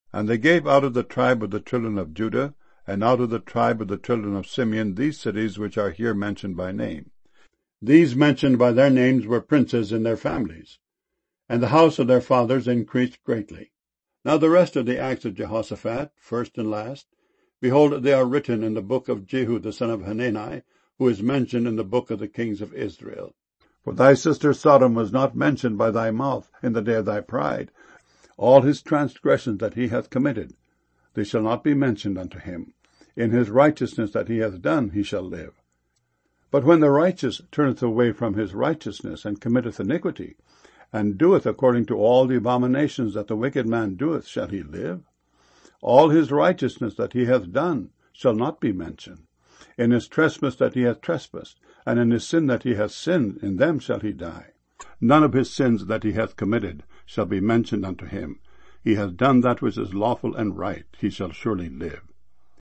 And they gave out of the tribe of the children of Judah, and out of the tribe of the children of Simeon, these cities which are here mentioned by name. These mentioned by their names were princes in their families. And the house of their fathers increased greatly. Now the rest of the acts of Jehoshaphat, first and last, behold, they are written in the book of Jehu the son of Hanani, who is mentioned in the book of the kings of Israel. For thy sister Sodom was not mentioned by thy mouth in the day of thy pride. All his transgressions that he hath committed, they shall not be mentioned unto him. In his righteousness that he hath done he shall live. But when the righteous turneth away from his righteousness, and committeth iniquity, and doeth according to all the abominations that the wicked man doeth, shall he live? All his righteousness that he hath done shall not be mentioned. In his trespass that he hath trespassed, and in his sin that he hath sinned, in them shall he die. None of his sins that he hath committed shall be mentioned unto him. He hath done that which is lawful and right, he shall surely live.